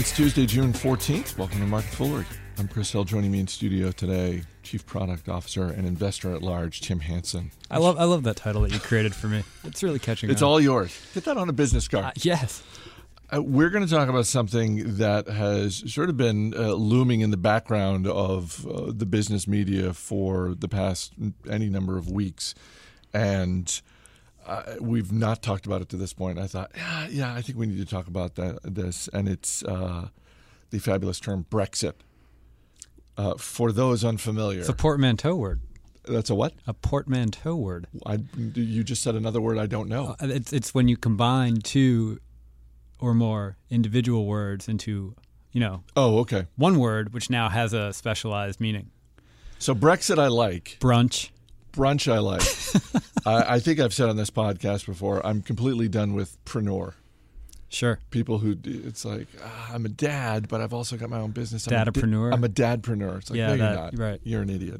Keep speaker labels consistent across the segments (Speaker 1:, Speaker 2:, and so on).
Speaker 1: It's Tuesday, June 14th. Welcome to Market Foolery. I'm Chris Hill. Joining me in studio today, Chief Product Officer and Investor at Large, Tim Hansen.
Speaker 2: I love that title that you created for me. It's really catching on.
Speaker 1: It's all yours. Get that on a business card.
Speaker 2: Yes.
Speaker 1: We're going to talk about something that has sort of been looming in the background of the business media for the past any number of weeks. And we've not talked about it to this point. I thought, I think we need to talk about this. And it's the fabulous term Brexit. For those unfamiliar.
Speaker 2: It's a portmanteau word.
Speaker 1: That's a what?
Speaker 2: A portmanteau word.
Speaker 1: You just said another word I don't know.
Speaker 2: It's when you combine two or more individual words into,
Speaker 1: Oh, okay.
Speaker 2: one word, which now has a specialized meaning.
Speaker 1: So Brexit I like.
Speaker 2: Brunch
Speaker 1: I like. I think I've said on this podcast before, I'm completely done with preneur.
Speaker 2: Sure.
Speaker 1: People who, it's like, I'm a dad, but I've also got my own business.
Speaker 2: Dadpreneur.
Speaker 1: I'm a dadpreneur. It's like, no, you're not.
Speaker 2: Right.
Speaker 1: You're an idiot.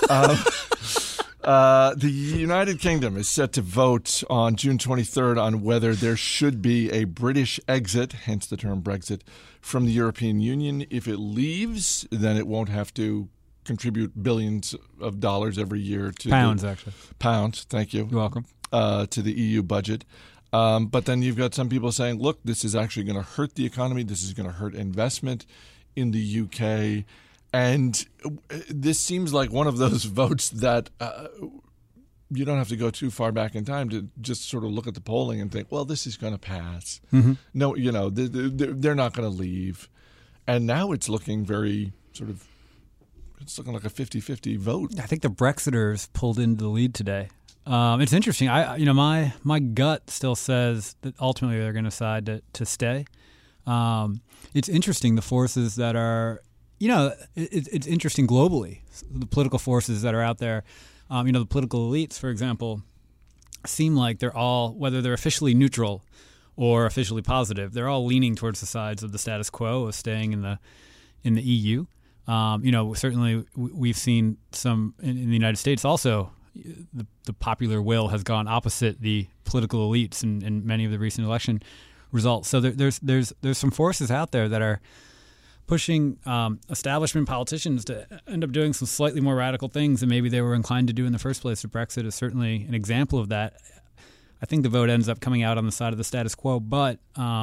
Speaker 1: The United Kingdom is set to vote on June 23rd on whether there should be a British exit, hence the term Brexit, from the European Union. If it leaves, then it won't have to contribute billions of dollars every year to
Speaker 2: Pounds, actually.
Speaker 1: Pounds, thank you.
Speaker 2: You're welcome.
Speaker 1: To the EU budget. But then you've got some people saying, look, this is actually going to hurt the economy. This is going to hurt investment in the UK. And this seems like one of those votes that you don't have to go too far back in time to just sort of look at the polling and think, well, this is going to pass.
Speaker 2: Mm-hmm.
Speaker 1: No, they're not going to leave. And now it's looking very sort of, it's looking like a 50-50 vote.
Speaker 2: I think the Brexiters pulled into the lead today. It's interesting. My gut still says that ultimately they're going to decide to stay. It's interesting the forces that are, it's interesting globally. The political forces that are out there, the political elites, for example, seem like they're all, whether they're officially neutral or officially positive, they're all leaning towards the sides of the status quo of staying in the EU. Certainly we've seen some in the United States also. The popular will has gone opposite the political elites in many of the recent election results. So there's some forces out there that are pushing establishment politicians to end up doing some slightly more radical things than maybe they were inclined to do in the first place. So Brexit is certainly an example of that. I think the vote ends up coming out on the side of the status quo, but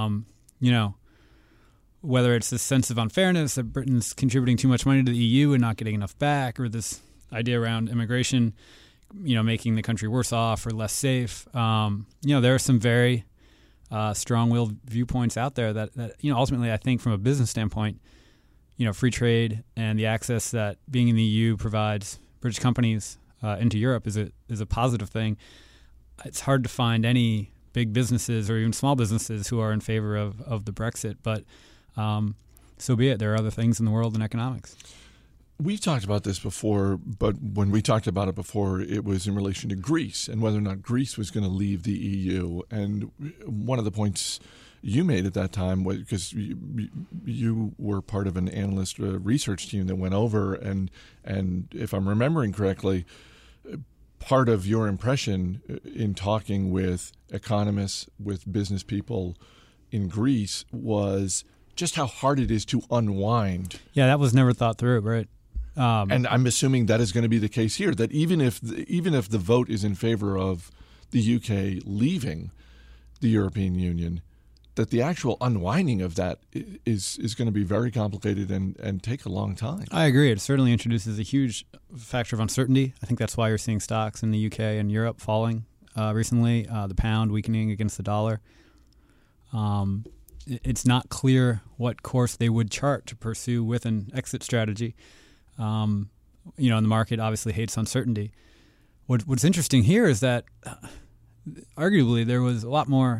Speaker 2: whether it's this sense of unfairness that Britain's contributing too much money to the EU and not getting enough back, or this idea around immigration, making the country worse off or less safe. There are some very strong-willed viewpoints out there that ultimately I think from a business standpoint, free trade and the access that being in the EU provides British companies into Europe is a positive thing. It's hard to find any big businesses or even small businesses who are in favor of the Brexit, but so be it. There are other things in the world in economics.
Speaker 1: We've talked about this before, but when we talked about it before, it was in relation to Greece and whether or not Greece was going to leave the EU. And one of the points you made at that time was because you were part of an analyst research team that went over, and if I'm remembering correctly, part of your impression in talking with economists, with business people in Greece was just how hard it is to unwind.
Speaker 2: Yeah, that was never thought through, right?
Speaker 1: And I'm assuming that is going to be the case here, that even if the vote is in favor of the UK leaving the European Union, that the actual unwinding of that is going to be very complicated and take a long time.
Speaker 2: I agree. It certainly introduces a huge factor of uncertainty. I think that's why you're seeing stocks in the UK and Europe falling recently, the pound weakening against the dollar. It's not clear what course they would chart to pursue with an exit strategy. And the market obviously hates uncertainty. What's interesting here is that arguably there were a lot more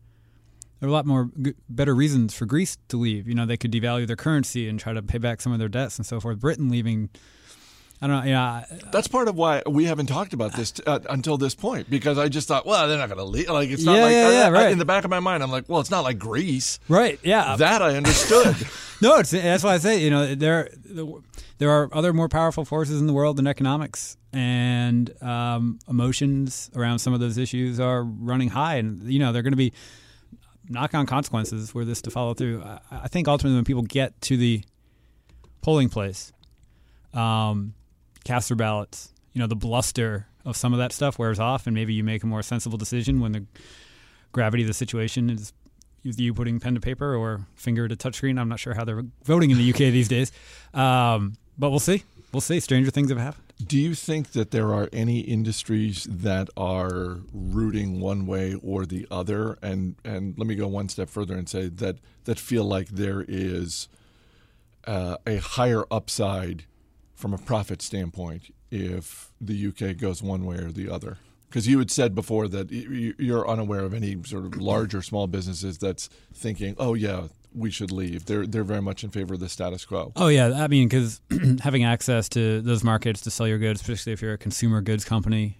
Speaker 2: better reasons for Greece to leave. They could devalue their currency and try to pay back some of their debts and so forth. Britain leaving, I don't know. Yeah,
Speaker 1: that's part of why we haven't talked about this until this point, because I just thought, well, they're not going to leave. Like it's not
Speaker 2: right.
Speaker 1: In the back of my mind, I'm like, well, it's not like Greece,
Speaker 2: right? Yeah,
Speaker 1: that I understood.
Speaker 2: No, that's why I say there are other more powerful forces in the world than economics, and emotions around some of those issues are running high, and they're going to be knock-on consequences were this to follow through. I think ultimately when people get to the polling place, cast their ballots, the bluster of some of that stuff wears off, and maybe you make a more sensible decision when the gravity of the situation is you putting pen to paper or finger to touchscreen. I'm not sure how they're voting in the UK these days, but we'll see. We'll see. Stranger things have happened.
Speaker 1: Do you think that there are any industries that are rooting one way or the other? And let me go one step further and say that feel like there is a higher upside from a profit standpoint if the UK goes one way or the other? Because you had said before that you're unaware of any sort of large or small businesses that's thinking, oh, yeah, we should leave. They're very much in favor of the status quo.
Speaker 2: Oh, yeah. I mean, because having access to those markets to sell your goods, especially if you're a consumer goods company,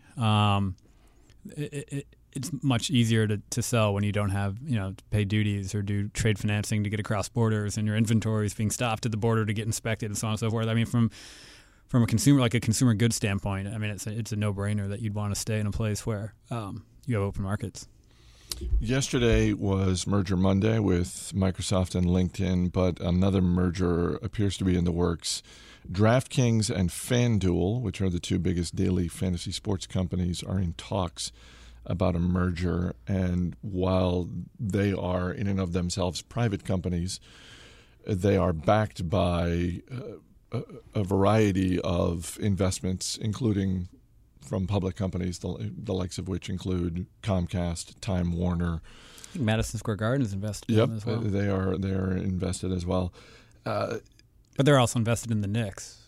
Speaker 2: it's much easier to sell when you don't have, to pay duties or do trade financing to get across borders and your inventory is being stopped at the border to get inspected and so on and so forth. I mean, from a consumer goods standpoint, I mean, it's a no-brainer that you'd want to stay in a place where you have open markets.
Speaker 1: Yesterday was Merger Monday with Microsoft and LinkedIn, but another merger appears to be in the works. DraftKings and FanDuel, which are the two biggest daily fantasy sports companies, are in talks about a merger. And while they are in and of themselves private companies, they are backed by a variety of investments, including from public companies, the likes of which include Comcast, Time Warner.
Speaker 2: I think Madison Square Garden is invested
Speaker 1: in
Speaker 2: as well.
Speaker 1: They are invested as well.
Speaker 2: But they're also invested in the Knicks.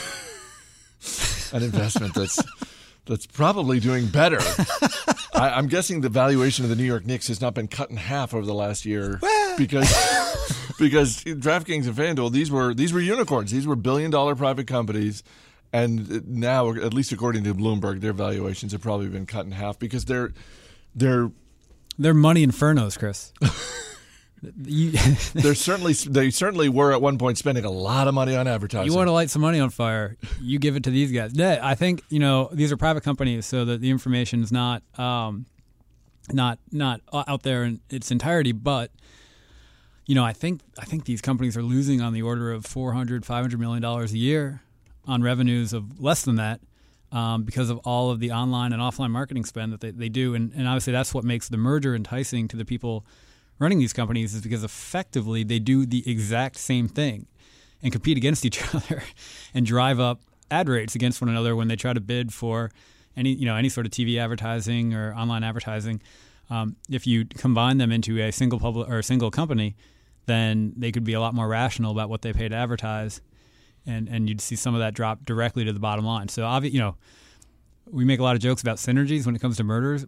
Speaker 1: An investment that's probably doing better. I'm guessing the valuation of the New York Knicks has not been cut in half over the last year because DraftKings and FanDuel, these were unicorns. These were billion-dollar private companies. And now, at least according to Bloomberg, their valuations have probably been cut in half because they're
Speaker 2: money infernos, Chris.
Speaker 1: They certainly were at one point spending a lot of money on advertising.
Speaker 2: You want to light some money on fire, you give it to these guys. Yeah, I think these are private companies, so that the information is not out there in its entirety. But I think these companies are losing on the order of $400-500 million a year on revenues of less than that because of all of the online and offline marketing spend that they do. And obviously that's what makes the merger enticing to the people running these companies, is because effectively they do the exact same thing and compete against each other and drive up ad rates against one another when they try to bid for any sort of TV advertising or online advertising. If you combine them into a single single company, then they could be a lot more rational about what they pay to advertise. And you'd see some of that drop directly to the bottom line. So, we make a lot of jokes about synergies when it comes to merger.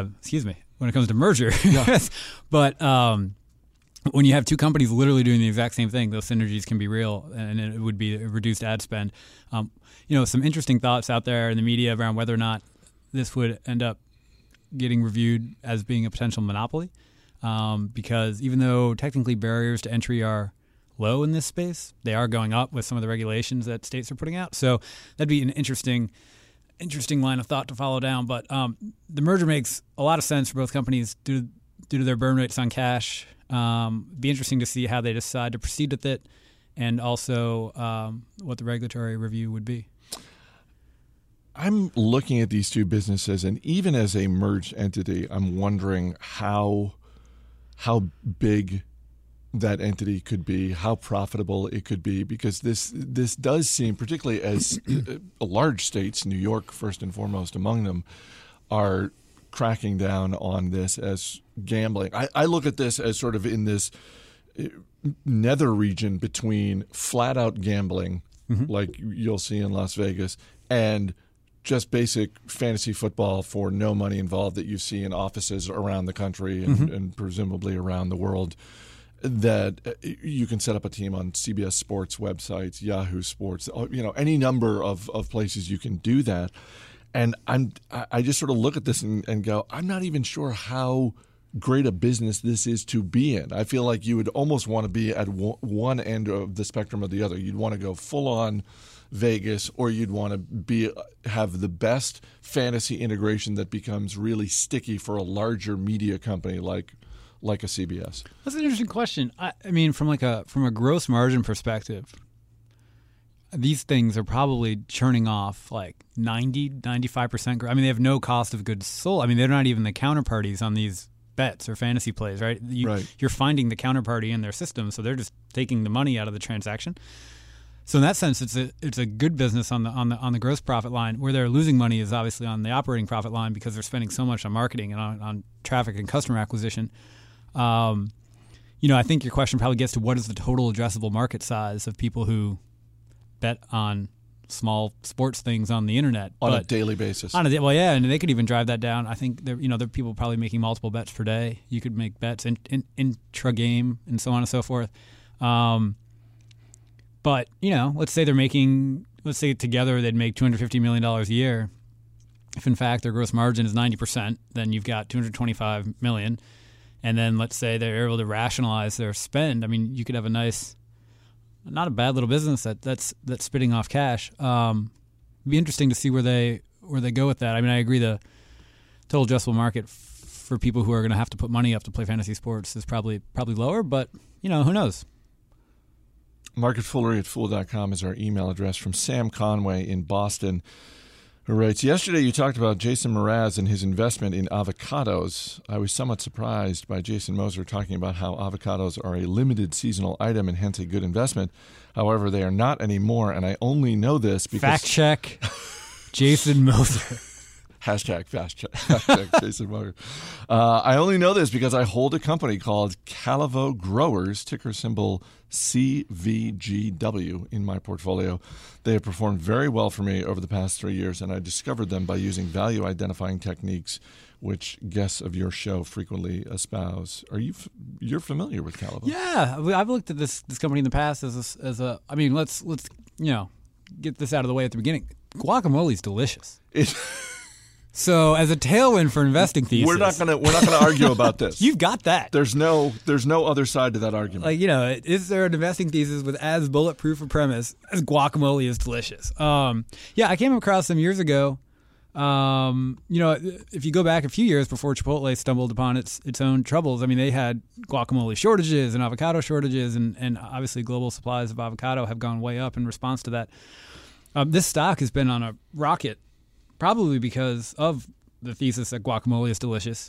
Speaker 1: Yeah.
Speaker 2: But when you have two companies literally doing the exact same thing, those synergies can be real, and it would be a reduced ad spend. Some interesting thoughts out there in the media around whether or not this would end up getting reviewed as being a potential monopoly, because even though technically barriers to entry are low in this space, they are going up with some of the regulations that states are putting out. So that'd be an interesting line of thought to follow down. But the merger makes a lot of sense for both companies due to their burn rates on cash. Be interesting to see how they decide to proceed with it, and also what the regulatory review would be.
Speaker 1: I'm looking at these two businesses, and even as a merged entity, I'm wondering how big that entity could be, how profitable it could be, because this does seem, particularly as large states, New York first and foremost among them, are cracking down on this as gambling. I look at this as sort of in this nether region between flat out gambling, like you'll see in Las Vegas, and just basic fantasy football for no money involved that you see in offices around the country and presumably around the world. That you can set up a team on CBS Sports websites, Yahoo Sports, any number of places you can do that. And I just sort of look at this and go, I'm not even sure how great a business this is to be in. I feel like you would almost want to be at one end of the spectrum or the other. You'd want to go full on Vegas, or you'd want to have the best fantasy integration that becomes really sticky for a larger media company like like a CBS?
Speaker 2: That's an interesting question. I mean, from a gross margin perspective, these things are probably churning off like 95%. I mean, they have no cost of goods sold. I mean, they're not even the counterparties on these bets or fantasy plays, right? You're finding the counterparty in their system, so they're just taking the money out of the transaction. So in that sense, it's a good business on the gross profit line. Where they're losing money is obviously on the operating profit line because they're spending so much on marketing and on traffic and customer acquisition. I think your question probably gets to what is the total addressable market size of people who bet on small sports things on the internet
Speaker 1: on a daily basis.
Speaker 2: And they could even drive that down. I think there are people probably making multiple bets per day. You could make bets intra game and so on and so forth. But let's say together they'd make $250 million a year. If in fact their gross margin is 90%, then you've got $225 million. And then let's say they're able to rationalize their spend. I mean, you could have a nice, not a bad little business that's spitting off cash. It'd be interesting to see where they go with that. I mean, I agree the total addressable market for people who are going to have to put money up to play fantasy sports is probably lower, but who knows?
Speaker 1: Marketfoolery@fool.com is our email address from Sam Conway in Boston, who writes, yesterday you talked about Jason Mraz and his investment in avocados. I was somewhat surprised by Jason Moser talking about how avocados are a limited seasonal item and hence a good investment. However, they are not anymore, and I only know this because...
Speaker 2: Fact check, Jason Moser.
Speaker 1: Hashtag fast check. Hashtag Jason Moser. I only know this because I hold a company called Calivo Growers, ticker symbol CVGW, in my portfolio. They have performed very well for me over the past 3 years, and I discovered them by using value identifying techniques, which guests of your show frequently espouse. You're familiar with Calivo? Yeah,
Speaker 2: I've looked at this company in the past as a. I mean, let's get this out of the way at the beginning. Guacamole is delicious. So, as a tailwind for investing thesis,
Speaker 1: we're not gonna argue about this.
Speaker 2: You've got that.
Speaker 1: There's no other side to that argument.
Speaker 2: Is there an investing thesis with as bulletproof a premise as guacamole is delicious? I came across them years ago. If you go back a few years before Chipotle stumbled upon its own troubles, I mean, they had guacamole shortages and avocado shortages, and obviously global supplies of avocado have gone way up in response to that. This stock has been on a rocket. Probably because of the thesis that guacamole is delicious.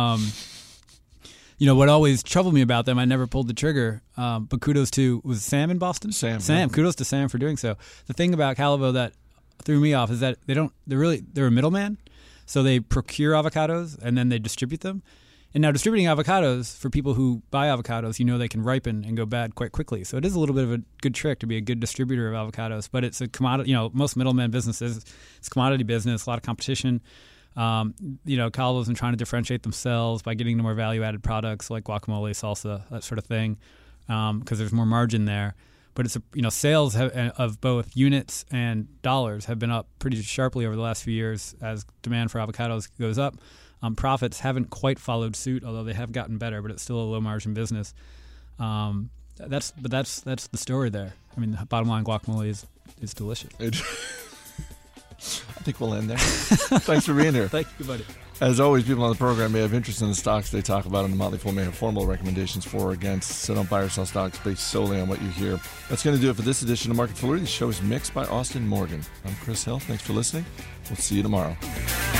Speaker 2: What always troubled me about them, I never pulled the trigger. But kudos to, was Sam in Boston?
Speaker 1: Sam.
Speaker 2: Kudos to Sam for doing so. The thing about Calivo that threw me off is that they're a middleman. So they procure avocados and then they distribute them. And now distributing avocados, for people who buy avocados, they can ripen and go bad quite quickly. So it is a little bit of a good trick to be a good distributor of avocados. But it's a commodity. Most middleman businesses, it's a commodity business, a lot of competition. Calivo's been trying to differentiate themselves by getting into more value-added products like guacamole, salsa, that sort of thing, because there's more margin there. But it's sales of both units and dollars have been up pretty sharply over the last few years as demand for avocados goes up. Profits haven't quite followed suit, although they have gotten better, but it's still a low-margin business. That's the story there. I mean, the bottom line, guacamole is delicious.
Speaker 1: I think we'll end there. Thanks for being here.
Speaker 2: Thank you, buddy.
Speaker 1: As always, people on the program may have interest in the stocks they talk about, and the Motley Fool may have formal recommendations for or against, so don't buy or sell stocks based solely on what you hear. That's going to do it for this edition of Market Foolery. The show is mixed by Austin Morgan. I'm Chris Hill. Thanks for listening. We'll see you tomorrow.